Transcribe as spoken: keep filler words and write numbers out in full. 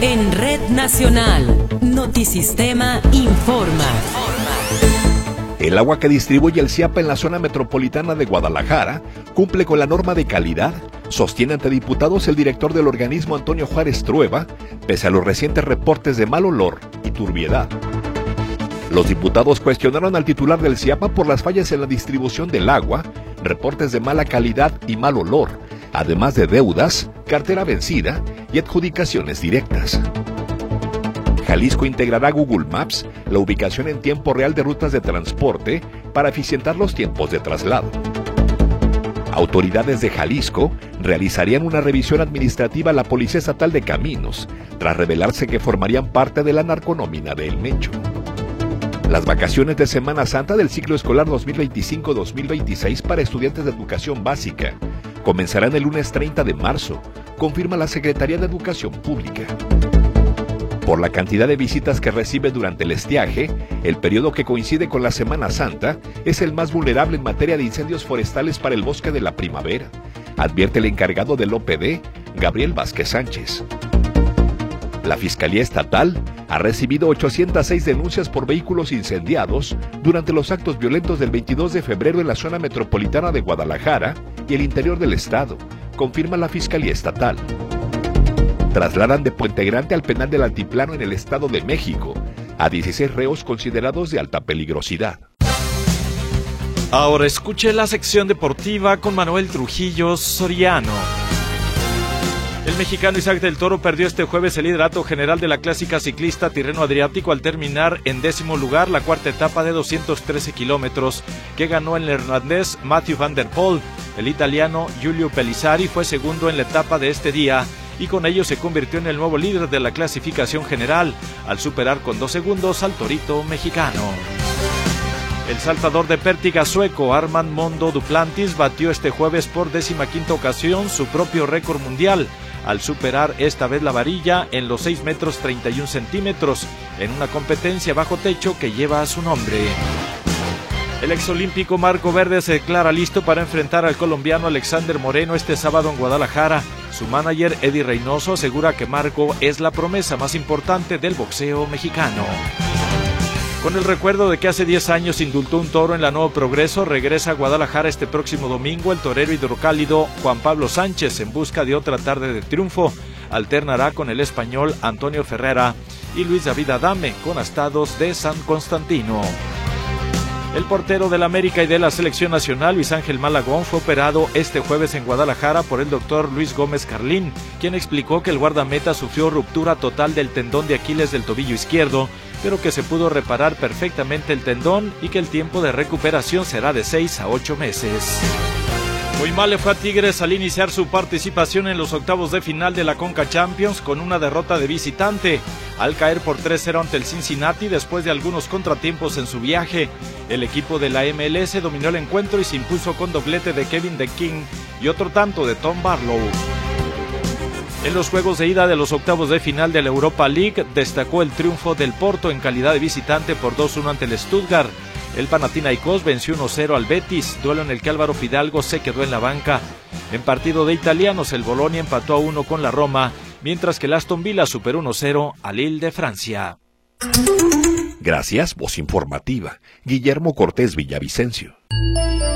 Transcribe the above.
En Red Nacional, Notisistema informa. El agua que distribuye el CIAPA en la zona metropolitana de Guadalajara cumple con la norma de calidad, sostiene ante diputados el director del organismo Antonio Juárez Trueba, pese a los recientes reportes de mal olor y turbiedad. Los diputados cuestionaron al titular del CIAPA por las fallas en la distribución del agua, reportes de mala calidad y mal olor, además de deudas, cartera vencida y adjudicaciones directas. Jalisco integrará Google Maps la ubicación en tiempo real de rutas de transporte para eficientar los tiempos de traslado. Autoridades de Jalisco realizarían una revisión administrativa a la Policía Estatal de Caminos, tras revelarse que formarían parte de la narconómina de El Mencho. Las vacaciones de Semana Santa del ciclo escolar dos mil veinticinco dos mil veintiséis para estudiantes de educación básica comenzarán el lunes treinta de marzo, confirma la Secretaría de Educación Pública. Por la cantidad de visitas que recibe durante el estiaje, el periodo que coincide con la Semana Santa es el más vulnerable en materia de incendios forestales para el bosque de la primavera, advierte el encargado del O P D, Gabriel Vázquez Sánchez. La Fiscalía Estatal ha recibido ochocientas seis denuncias por vehículos incendiados durante los actos violentos del veintidós de febrero en la zona metropolitana de Guadalajara y el interior del estado, confirma la Fiscalía Estatal. Trasladan de Puente Grande al penal del Altiplano en el Estado de México a dieciséis reos considerados de alta peligrosidad. Ahora escuche la sección deportiva con Manuel Trujillo Soriano. El mexicano Isaac del Toro perdió este jueves el liderato general de la clásica ciclista Tirreno Adriático al terminar en décimo lugar la cuarta etapa de doscientos trece kilómetros que ganó el neerlandés Mathieu van der Poel. El italiano Giulio Pellizzari fue segundo en la etapa de este día y con ello se convirtió en el nuevo líder de la clasificación general, al superar con dos segundos al torito mexicano. El saltador de pértiga sueco Armand Mondo Duplantis batió este jueves por decimaquinta ocasión su propio récord mundial, al superar esta vez la varilla en los seis metros treinta y un centímetros, en una competencia bajo techo que lleva su nombre. El exolímpico Marco Verde se declara listo para enfrentar al colombiano Alexander Moreno este sábado en Guadalajara. Su manager Eddie Reynoso asegura que Marco es la promesa más importante del boxeo mexicano. Con el recuerdo de que hace diez años indultó un toro en la Nuevo Progreso, regresa a Guadalajara este próximo domingo el torero hidrocálido Juan Pablo Sánchez en busca de otra tarde de triunfo. Alternará con el español Antonio Ferrera y Luis David Adame con astados de San Constantino. El portero del América y de la selección nacional, Luis Ángel Malagón, fue operado este jueves en Guadalajara por el doctor Luis Gómez Carlín, quien explicó que el guardameta sufrió ruptura total del tendón de Aquiles del tobillo izquierdo, pero que se pudo reparar perfectamente el tendón y que el tiempo de recuperación será de seis a ocho meses. Muy mal le fue a Tigres al iniciar su participación en los octavos de final de la Conca Champions con una derrota de visitante, al caer por tres cero ante el Cincinnati después de algunos contratiempos en su viaje. El equipo de la M L S dominó el encuentro y se impuso con doblete de Kevin De King y otro tanto de Tom Barlow. En los juegos de ida de los octavos de final de la Europa League destacó el triunfo del Porto en calidad de visitante por dos uno ante el Stuttgart. El Panathinaikos venció uno cero al Betis, duelo en el que Álvaro Fidalgo se quedó en la banca. En partido de italianos, el Bolonia empató a uno con la Roma, mientras que el Aston Villa superó uno cero al Lille de Francia. Gracias, voz informativa. Guillermo Cortés Villavicencio.